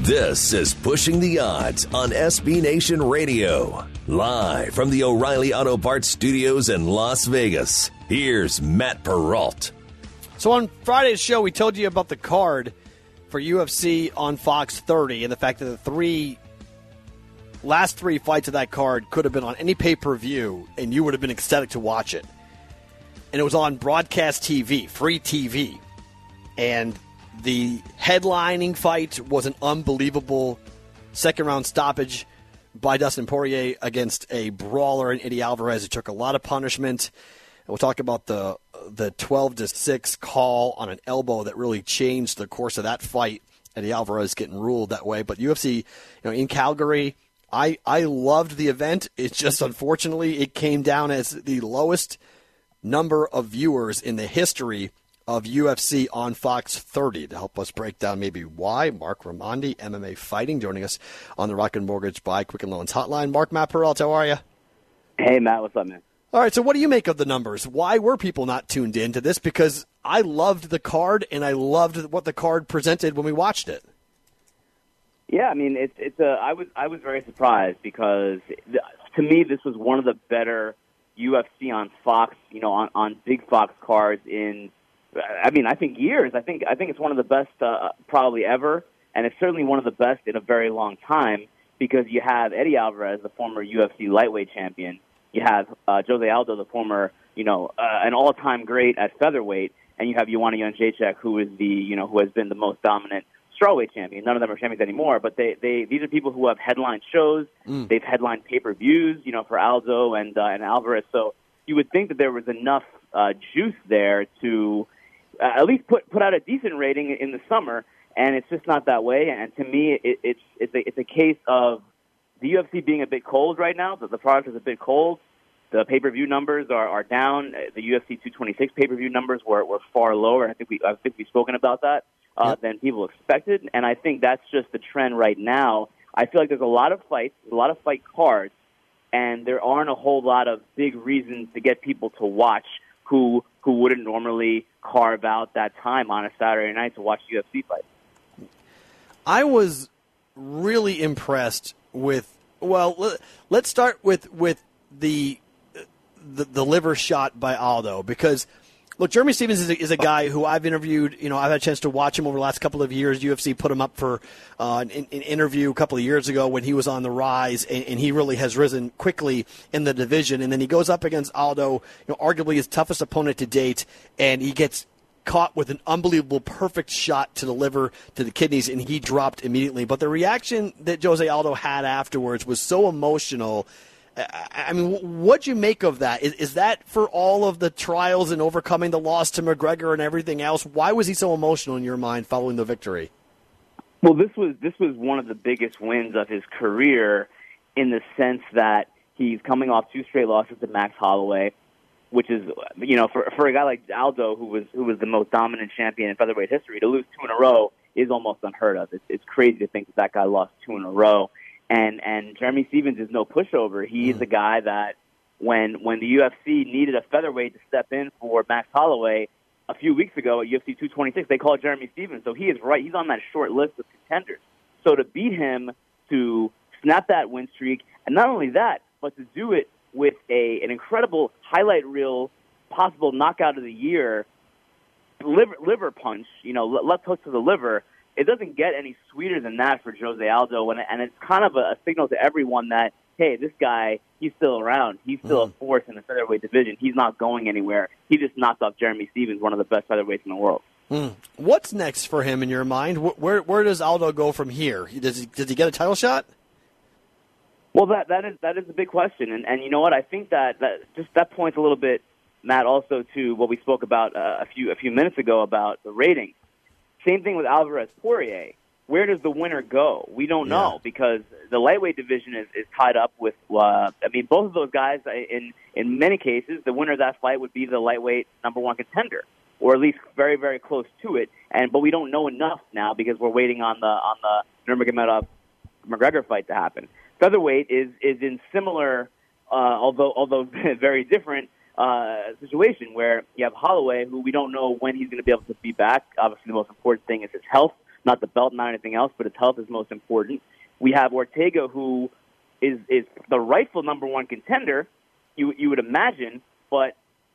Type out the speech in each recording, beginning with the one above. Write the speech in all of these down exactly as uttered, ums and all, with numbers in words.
This is Pushing the Odds on S B Nation Radio. Live from the O'Reilly Auto Parts Studios in Las Vegas, here's Matt Perrault. So on Friday's show, we told you about the card for U F C on Fox thirty and the fact that the three last three fights of that card could have been on any pay-per-view, and you would have been ecstatic to watch it. And it was on broadcast T V, free T V. And the headlining fight was an unbelievable second-round stoppage by Dustin Poirier against a brawler in Eddie Alvarez who took a lot of punishment. And we'll talk about the the twelve to six call on an elbow that really changed the course of that fight. Eddie Alvarez getting ruled that way. But U F C, you know, in Calgary, I, I loved the event. It's just, unfortunately, it came down as the lowest number of viewers in the history of U F C on Fox thirty. To help us break down maybe why, Mark Raimondi, M M A Fighting, joining us on the Rocket Mortgage by Quicken Loans hotline. Mark, Matt Perrault, how are you? Hey, Matt, what's up, man? All right, so what do you make of the numbers? Why were people not tuned in to this? Because I loved the card, and I loved what the card presented when we watched it. Yeah, I mean, it's it's a. I was I was very surprised because to me this was one of the better U F C on Fox, you know, on, on big Fox cards in. I mean, I think years. I think I think it's one of the best uh, probably ever, and it's certainly one of the best in a very long time because you have Eddie Alvarez, the former U F C lightweight champion. You have uh, Jose Aldo, the former, you know, uh, an all-time great at featherweight, and you have Joanna Jędrzejczyk, who is the, you know, who has been the most dominant strawweight champion. None of them are champions anymore, but they, they these are people who have headlined shows. Mm. They've headlined pay-per-views, you know, for Aldo and uh, and Alvarez. So you would think that there was enough uh, juice there to uh, at least put put out a decent rating in the summer, and it's just not that way. And to me, it, it's it's a, it's a case of the U F C being a bit cold right now. The, the product is a bit cold. The pay-per-view numbers are, are down. The U F C two twenty-six pay-per-view numbers were, were far lower. I think we I think we've spoken about that uh, yep. than people expected, and I think that's just the trend right now. I feel like there's a lot of fights, a lot of fight cards, and there aren't a whole lot of big reasons to get people to watch who who wouldn't normally carve out that time on a Saturday night to watch U F C fights. I was really impressed with. Well, let's start with with the. The, the liver shot by Aldo, because look, Jeremy Stephens is a, is a guy who I've interviewed. You know, I've had a chance to watch him over the last couple of years. U F C put him up for uh, an, an interview a couple of years ago when he was on the rise, and, and he really has risen quickly in the division. And then he goes up against Aldo, you know, arguably his toughest opponent to date, and he gets caught with an unbelievable perfect shot to the liver, to the kidneys, and he dropped immediately. But the reaction that Jose Aldo had afterwards was so emotional. I mean, what'd you make of that? Is, is that for all of the trials and overcoming the loss to McGregor and everything else? Why was he so emotional in your mind following the victory? Well, this was this was one of the biggest wins of his career in the sense that he's coming off two straight losses to Max Holloway, which is, you know, for for a guy like Aldo, who was who was the most dominant champion in featherweight history, to lose two in a row is almost unheard of. It's, it's crazy to think that that guy lost two in a row. And and Jeremy Stephens is no pushover. He is mm. a guy that when when the U F C needed a featherweight to step in for Max Holloway a few weeks ago at U F C two twenty-six, they called Jeremy Stephens. So he is right. He's on that short list of contenders. So to beat him, to snap that win streak, and not only that, but to do it with a an incredible highlight reel, possible knockout of the year, liver, liver punch, you know, left hook to the liver. It doesn't get any sweeter than that for Jose Aldo, and, and it's kind of a, a signal to everyone that, hey, this guy, he's still around. He's still mm. a force in the featherweight division. He's not going anywhere. He just knocked off Jeremy Stephens, one of the best featherweights in the world. Mm. What's next for him in your mind? Where where does Aldo go from here? Does he, does he get a title shot? Well, that that is that is a big question, and and you know what? I think that, that just that points a little bit, Matt, also to what we spoke about uh, a few a few minutes ago about the ratings. Same thing with Alvarez-Poirier. Where does the winner go? We don't know yeah. because the lightweight division is, is tied up with, uh, I mean, both of those guys, in, in many cases, the winner of that fight would be the lightweight number one contender, or at least very, very close to it. And But we don't know enough now because we're waiting on the on the Nurmagomedov-McGregor fight to happen. Featherweight is, is in similar, uh, although although very different, Uh, situation where you have Holloway, who we don't know when he's going to be able to be back. Obviously, the most important thing is his health. not the belt, not anything else, but his health is most important. We have Ortega, who is is the rightful number one contender, you you would imagine, but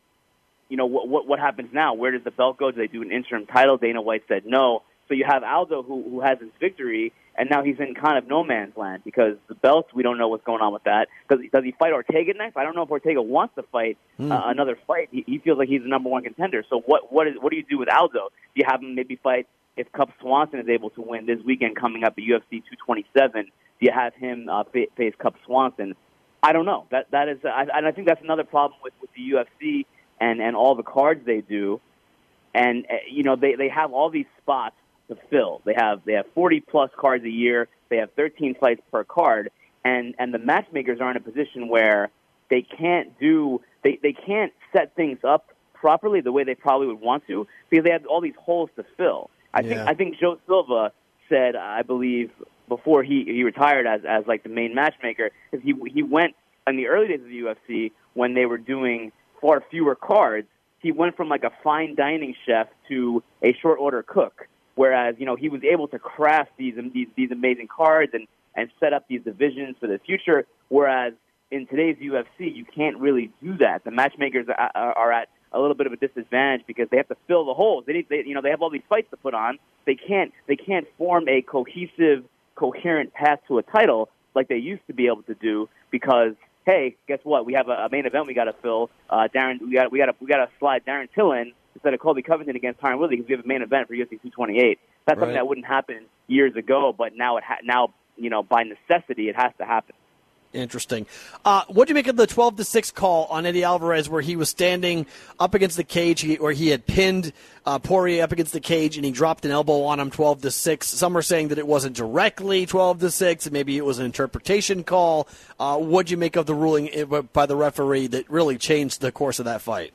you know what what, what happens now? Where does the belt go? Do they do an interim title? Dana White said no. So you have Aldo, who who has his victory, and now he's in kind of no man's land because the belts, we don't know what's going on with that. Does he, does he fight Ortega next? I don't know if Ortega wants to fight mm. uh, another fight. He, he feels like he's the number one contender. So what what is what do you do with Aldo? Do you have him maybe fight if Cub Swanson is able to win this weekend coming up at U F C two twenty-seven? Do you have him uh, face Cub Swanson? I don't know. That that is, uh, I, and I think that's another problem with, with the U F C and, and all the cards they do. And uh, you know they, they have all these spots to fill. They have they have forty plus cards a year. They have thirteen fights per card, and and the matchmakers are in a position where they can't do they, they can't set things up properly the way they probably would want to because they have all these holes to fill. I yeah. think I think Joe Silva said, I believe, before he, he retired as as like the main matchmaker, is he he went in the early days of the U F C when they were doing far fewer cards. He went from like a fine dining chef to a short order cook. Whereas, you know, he was able to craft these these, these amazing cards and, and set up these divisions for the future. Whereas in today's U F C, you can't really do that. The matchmakers are, are at a little bit of a disadvantage because they have to fill the holes. They need, they, you know, they have all these fights to put on. They can't they can't form a cohesive, coherent path to a title like they used to be able to do because, hey, guess what? We have a, a main event we got to fill. Uh, Darren, we got we got to we got to slide Darren Till in instead of Colby Covington against Tyron Woodley because we have a main event for U F C two twenty-eight. That's right. Something that wouldn't happen years ago, but now it ha- now you know by necessity it has to happen. Interesting. Uh, what do you make of the twelve to six call on Eddie Alvarez where he was standing up against the cage, where he had pinned uh, Poirier up against the cage and he dropped an elbow on him twelve to six? Some are saying that it wasn't directly twelve to six, maybe it was an interpretation call. Uh, what do you make of the ruling by the referee that really changed the course of that fight?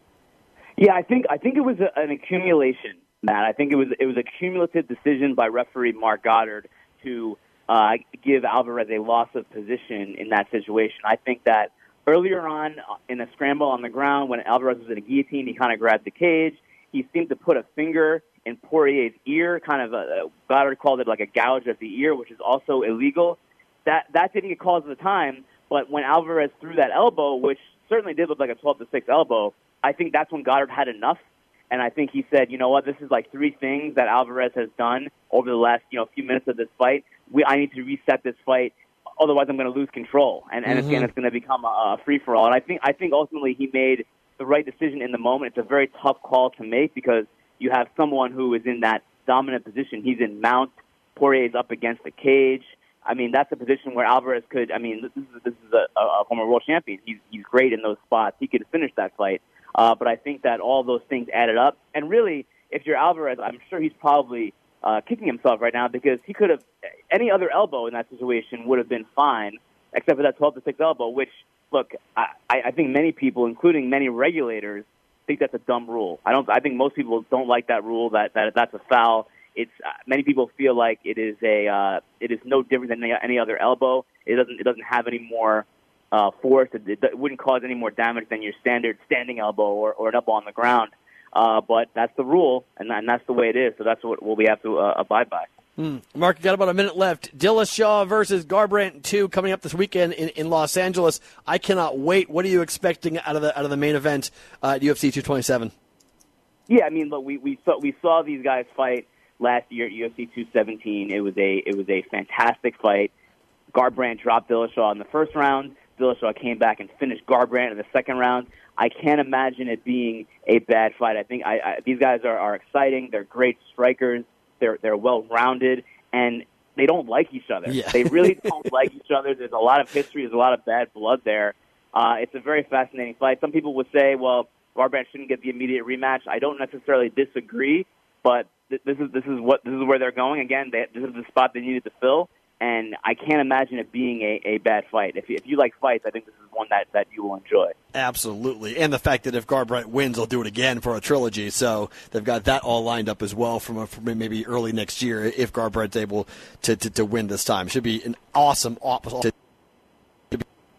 Yeah, I think I think it was a, an accumulation, Matt. I think it was it was a cumulative decision by referee Mark Goddard to uh, give Alvarez a loss of position in that situation. I think that earlier on in a scramble on the ground when Alvarez was in a guillotine, he kind of grabbed the cage. He seemed to put a finger in Poirier's ear, kind of a, Goddard called it like a gouge of the ear, which is also illegal. That that didn't get called at the time, but when Alvarez threw that elbow, which certainly did look like a twelve to six elbow, I think that's when Goddard had enough. And I think he said, you know what, this is like three things that Alvarez has done over the last, you know, few minutes of this fight. We, I need to reset this fight, otherwise I'm going to lose control. And, and mm-hmm. again, it's going to become a, a free-for-all. And I think, I think ultimately he made the right decision in the moment. It's a very tough call to make because you have someone who is in that dominant position. He's in mount. Poirier's up against the cage. I mean, that's a position where Alvarez could, I mean, this is, this is a, a former world champion. He's, he's great in those spots. He could finish that fight. Uh, but I think that all those things added up. And really, if you're Alvarez, I'm sure he's probably uh, kicking himself right now because he could have, any other elbow in that situation would have been fine, except for that twelve to six elbow, which, look, I, I think many people, including many regulators, think that's a dumb rule. I don't. I think most people don't like that rule, that, that that's a foul. It's uh, many people feel like it is a uh, it is no different than any, any other elbow. It doesn't it doesn't have any more Uh, force. It, it wouldn't cause any more damage than your standard standing elbow or, or an elbow on the ground. Uh, but that's the rule, and, and that's the way it is. So that's what, what we have to uh, abide by. Hmm. Mark, you got about a minute left. Dillashaw versus Garbrandt two coming up this weekend in, in Los Angeles. I cannot wait. What are you expecting out of the out of the main event uh, at U F C two twenty-seven? Yeah, I mean, look, we we saw we saw these guys fight last year at U F C two seventeen. It was a it was a fantastic fight. Garbrandt dropped Dillashaw in the first round. Dillashaw came back and finished Garbrandt in the second round. I can't imagine it being a bad fight. I think I, I, these guys are, are exciting. They're great strikers. They're they're well-rounded, and they don't like each other. Yeah. They really don't like each other. There's a lot of history. There's a lot of bad blood there. Uh, it's a very fascinating fight. Some people would say, well, Garbrandt shouldn't get the immediate rematch. I don't necessarily disagree, but th- this is this is what this is where they're going. Again, they, this is the spot they needed to fill. And I can't imagine it being a, a bad fight. If you, if you like fights, I think this is one that, that you will enjoy. Absolutely. And the fact that if Garbrandt wins, they'll do it again for a trilogy. So they've got that all lined up as well from, a, from maybe early next year if Garbrandt's able to, to, to win this time. Should be an awesome opposite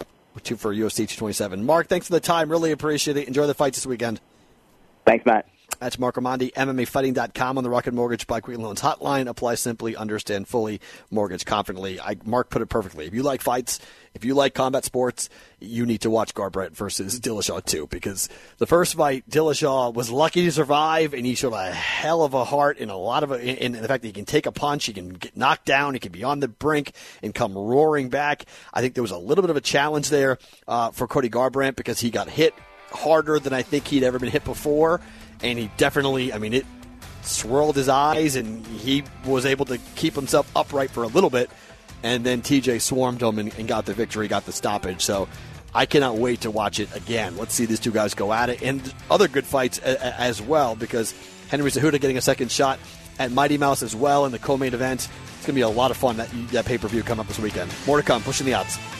for U F C two twenty-seven. Mark, thanks for the time. Really appreciate it. Enjoy the fights this weekend. Thanks, Matt. That's Mark Raimondi, M M A Fighting dot com on the Rocket Mortgage by Quick Loans hotline. Apply simply, understand fully, mortgage confidently. I, Mark put it perfectly. If you like fights, if you like combat sports, you need to watch Garbrandt versus Dillashaw too, because the first fight, Dillashaw was lucky to survive, and he showed a hell of a heart and a lot of, in the fact that he can take a punch, he can get knocked down, he can be on the brink and come roaring back. I think there was a little bit of a challenge there uh, for Cody Garbrandt because he got hit harder than I think he'd ever been hit before. And he definitely, I mean, it swirled his eyes, and he was able to keep himself upright for a little bit. And then T J swarmed him and, and got the victory, got the stoppage. So I cannot wait to watch it again. Let's see these two guys go at it. And other good fights a, a, as well, because Henry Cejudo getting a second shot at Mighty Mouse as well in the co-main event. It's going to be a lot of fun, that, that pay-per-view coming up this weekend. More to come. Pushing the Odds.